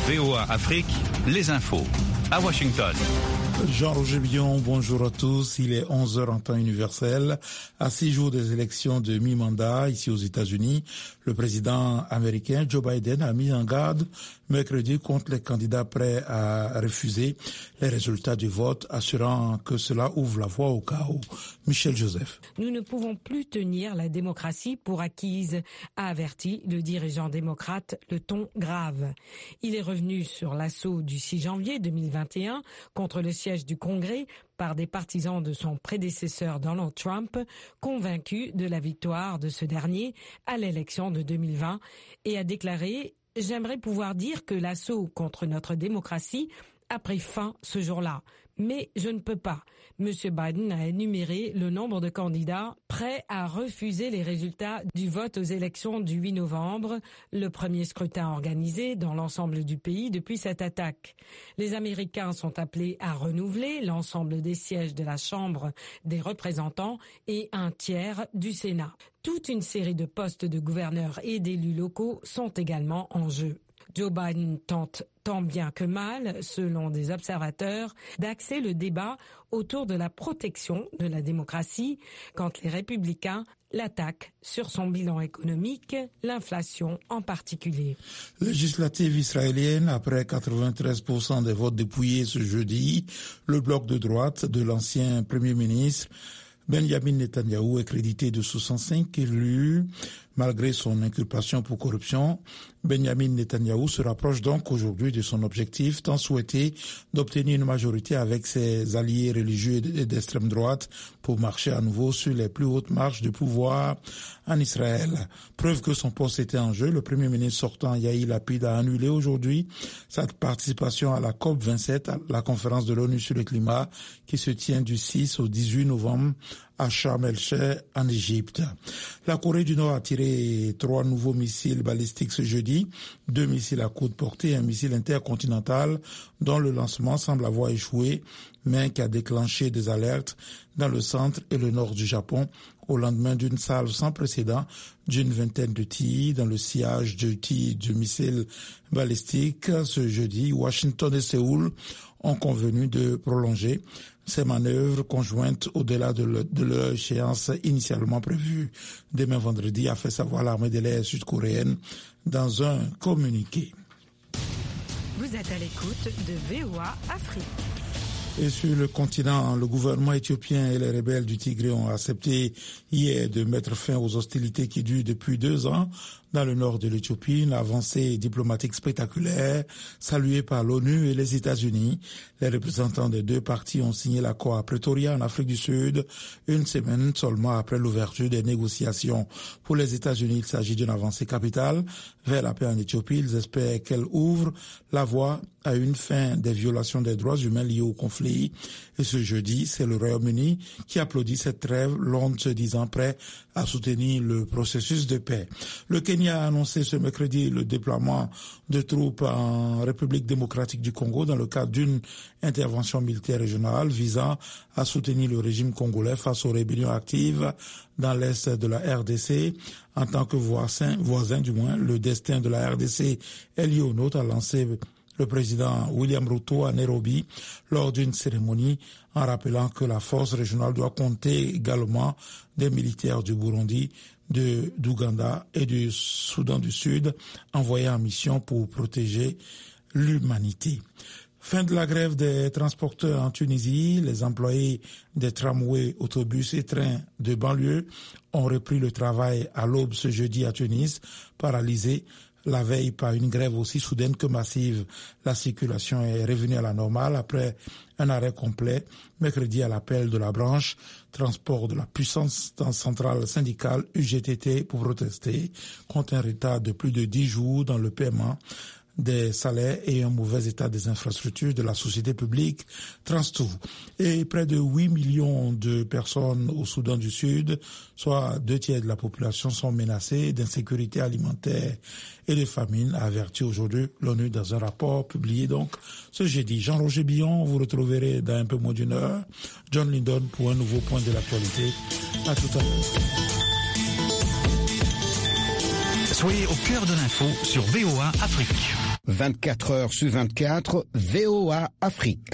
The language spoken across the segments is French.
VOA Afrique, les infos. À Washington. Jean-Roger Billon, bonjour à tous. Il est 11h en temps universel. À 6 jours des élections de mi-mandat ici aux États-Unis, le président américain Joe Biden a mis en garde mercredi contre les candidats prêts à refuser les résultats du vote, assurant que cela ouvre la voie au chaos. Michel Joseph. Nous ne pouvons plus tenir la démocratie pour acquise, a averti le dirigeant démocrate, le ton grave. Il est revenu sur l'assaut du 6 janvier 2021 contre le siège du Congrès par des partisans de son prédécesseur Donald Trump, convaincus de la victoire de ce dernier à l'élection de 2020, et a déclaré « J'aimerais pouvoir dire que l'assaut contre notre démocratie a pris fin ce jour-là, mais je ne peux pas ». M. Biden a énuméré le nombre de candidats prêts à refuser les résultats du vote aux élections du 8 novembre, le premier scrutin organisé dans l'ensemble du pays depuis cette attaque. Les Américains sont appelés à renouveler l'ensemble des sièges de la Chambre des représentants et un tiers du Sénat. Toute une série de postes de gouverneurs et d'élus locaux sont également en jeu. Joe Biden tente tant bien que mal, selon des observateurs, d'axer le débat autour de la protection de la démocratie quand les républicains l'attaquent sur son bilan économique, l'inflation en particulier. Législative israélienne, après 93% des votes dépouillés ce jeudi, le bloc de droite de l'ancien Premier ministre Benjamin Netanyahou est crédité de 65 élus. Malgré son inculpation pour corruption, Benjamin Netanyahou se rapproche donc aujourd'hui de son objectif tant souhaité d'obtenir une majorité avec ses alliés religieux et d'extrême droite pour marcher à nouveau sur les plus hautes marches de pouvoir en Israël. Preuve que son poste était en jeu, le Premier ministre sortant Yair Lapid a annulé aujourd'hui sa participation à la COP27, la conférence de l'ONU sur le climat qui se tient du 6 au 18 novembre à Sharm el-Sheikh en Égypte. La Corée du Nord a tiré 3 nouveaux missiles balistiques ce jeudi, 2 missiles à courte portée et un missile intercontinental dont le lancement semble avoir échoué, mais qui a déclenché des alertes dans le centre et le nord du Japon au lendemain d'une salve sans précédent d'une vingtaine de tirs dans le sillage de tirs de missiles balistiques. Ce jeudi, Washington et Séoul ont convenu de prolonger ces manœuvres conjointes au-delà de leur échéance initialement prévue. Demain vendredi, a fait savoir l'armée de l'air sud-coréenne dans un communiqué. Vous êtes à l'écoute de VOA Afrique. Et sur le continent, le gouvernement éthiopien et les rebelles du Tigré ont accepté hier de mettre fin aux hostilités qui durent depuis 2 ans dans le nord de l'Éthiopie, une avancée diplomatique spectaculaire saluée par l'ONU et les États-Unis. Les représentants des deux parties ont signé l'accord à Pretoria en Afrique du Sud, une semaine seulement après l'ouverture des négociations. Pour les États-Unis, il s'agit d'une avancée capitale vers la paix en Éthiopie. Ils espèrent qu'elle ouvre la voie à une fin des violations des droits humains liées au conflit. Et ce jeudi, c'est le Royaume-Uni qui applaudit cette trêve, Londres se disant prêt à soutenir le processus de paix. Le Kenya a annoncé ce mercredi le déploiement de troupes en République démocratique du Congo dans le cadre d'une intervention militaire régionale visant à soutenir le régime congolais face aux rébellions actives dans l'est de la RDC. En tant que voisin du moins, le destin de la RDC est lié au nôtre, a lancé le président William Ruto à Nairobi lors d'une cérémonie en rappelant que la force régionale doit compter également des militaires du Burundi, d'Ouganda et du Soudan du Sud envoyés en mission pour protéger l'humanité. Fin de la grève des transporteurs en Tunisie, les employés des tramways, autobus et trains de banlieue ont repris le travail à l'aube ce jeudi à Tunis, paralysés la veille par une grève aussi soudaine que massive. La circulation est revenue à la normale après un arrêt complet mercredi à l'appel de la branche transport de la puissance centrale syndicale UGTT pour protester contre un retard de plus de 10 jours dans le paiement des salaires et un mauvais état des infrastructures de la société publique Transtour. Et près de 8 millions de personnes au Soudan du Sud, soit 2/3 de la population, sont menacées d'insécurité alimentaire et de famine, a averti aujourd'hui l'ONU dans un rapport publié donc ce jeudi. Jean-Roger Billon, vous retrouverez dans un peu moins d'une heure John Lindon pour un nouveau point de l'actualité. À tout à l'heure. Soyez au cœur de l'info sur VOA Afrique. 24 heures sur 24, VOA Afrique.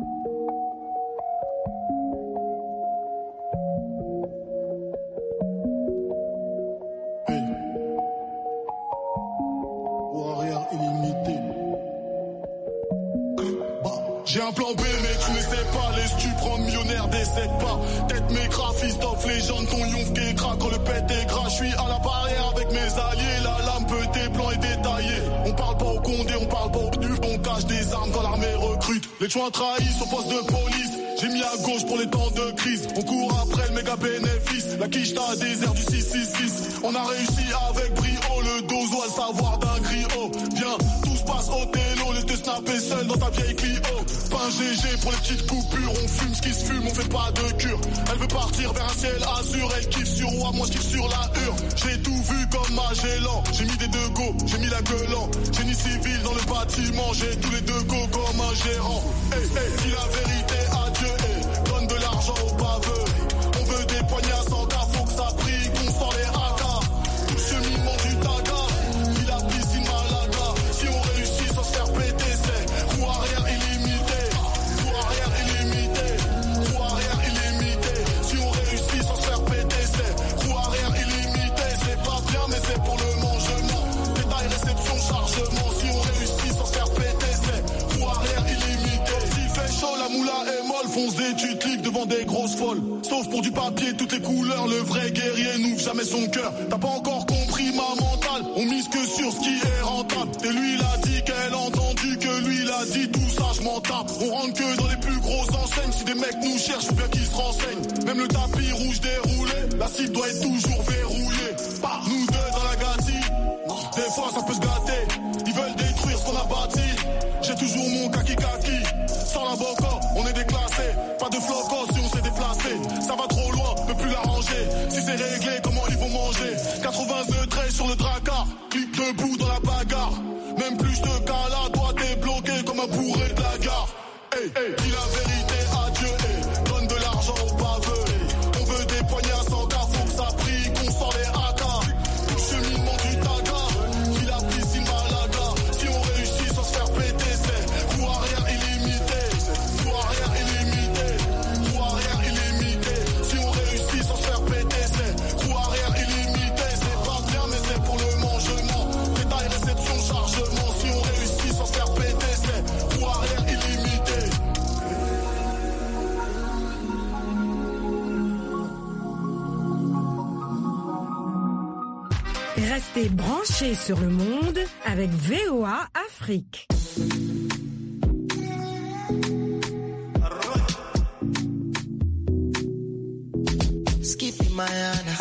J'ai un plan B mais tu ne sais pas, laisse tu prendre millionnaire, décède pas. Tête mes Christophe, légende, ton yonf qui craque quand le pète est gras. Je suis à la barrière avec mes alliés, la lame tes plans est détaillée. On parle pas au Condé, on parle pas au du, on cache des armes quand l'armée recrute. Les chouins trahissent au poste de police, j'ai mis à gauche pour les temps de crise. On court après le méga bénéfice, la quiche t'a désert du 666. On a réussi avec brio, le dozo à le savoir d'un griot. Viens, tout se passe au télo, laisse te snapper seul dans ta vieille Clio. Pas un GG pour les petites coupures, on fume ce qui se fume, on fait pas de cure. Elle veut partir vers un ciel azur, elle kiffe sur roi, moi je kiffe sur la hure. J'ai tout vu comme Magellan, j'ai mis des deux go, j'ai mis la gueule en. Génie civil dans le bâtiment, j'ai tous les deux go comme un gérant. Hey, hey, dis la vérité à Dieu, hey, donne de l'argent aux baveux. On veut des poignées à 100K, faut que ça brille, qu'on sort les AK. Tout le cheminement du taga, puis la piscine Malaga. Si on réussit sans se faire péter, c'est roue arrière illimité. Roue arrière illimité, roue arrière illimité. Si on réussit sans se faire péter, c'est roue arrière illimité. C'est pas bien mais c'est pour le mangement. Détail, réception, chargement. Si on réussit sans se faire péter, c'est roue arrière illimité. S'il fait chaud, la moula est molle, fonce des tutliques devant des grosses folles. Sauf pour du papier, toutes les couleurs, le vrai guerrier n'ouvre jamais son cœur. T'as pas encore compris ma mentale, on mise que sur ce qui est rentable. Et lui il a dit qu'elle a entendu, que lui il a dit tout ça, je m'en tape. On rentre que dans les plus grosses enseignes, si des mecs nous cherchent, faut bien qu'ils se renseignent. Même le tapis rouge déroulé, la cible doit être toujours verrouillée. Par nous deux dans la gâtie, des fois ça peut se gâter. Ils veulent détruire ce qu'on a bâti. J'ai toujours mon kaki, sans la boca, on est déclassé. Pas de flocos si on s'est déplacé. Ça va trop loin, peut plus l'arranger. Si c'est réglé, comment ils vont manger? 82 traits sur le dracard, clique debout dans la bagarre. Même plus je te cala, toi t'es bloqué comme un bourré de la gare. Hey, hey, dis la vérité à Dieu, hey, donne de l'argent aux baveux. Hey. On veut des poignées à 100K, faut que ça brille, qu'on sort les AK. Tout le cheminement du taga, puis la piscine Malaga. Si on réussit sans se faire péter, c'est roue arrière illimité. Roue arrière illimité, roue arrière illimité. Si on réussit sans se faire péter, c'est roue arrière illimité. C'est pas bien mais c'est pour le mangement. Détail, réception, chargement. Si on réussit sans se faire péter, c'est roue arrière illimité. Restez branchés sur le monde avec VOA Afrique. Skippy Mayana.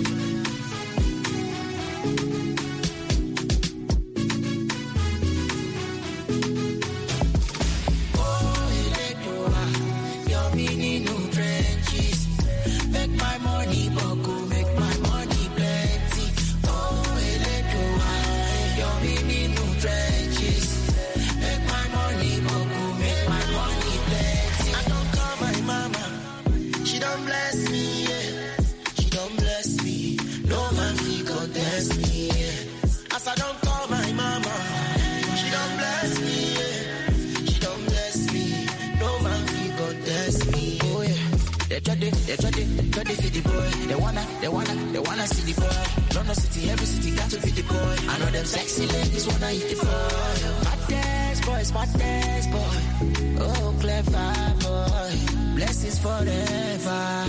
Oh, Electoa, your mini new trenches. Make my money buckle, make my money plenty. Oh, Electoa, your mini new trenches. Make my money buckle, make my money plenty. I don't call my mama, she don't bless me, yeah. She don't bless me, no man can contest me, yeah. As I don't call my mama, she don't bless me, yeah. She don't bless me, no man can contest me, oh yeah. They try to feed the boy. They wanna see the boy. London City, every city got to feed the boy. I know them sexy ladies wanna eat the boy. Smart dance boy. Oh, clever boy. Blessings forever.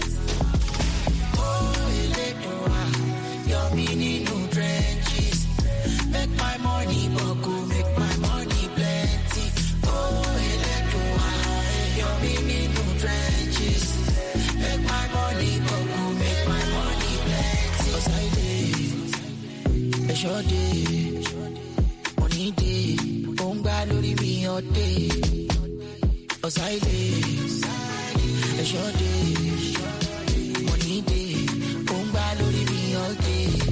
Oh, Electoa, your mini new trenches. Make my money buckle, make my money plenty. Oh, Electoa, your mini new trenches. Make my money buckle, make my money plenty. Cause I did, a short day, money day, Bonga lori mi all day. Cause I did, a short day, money day, Bonga lori mi all day.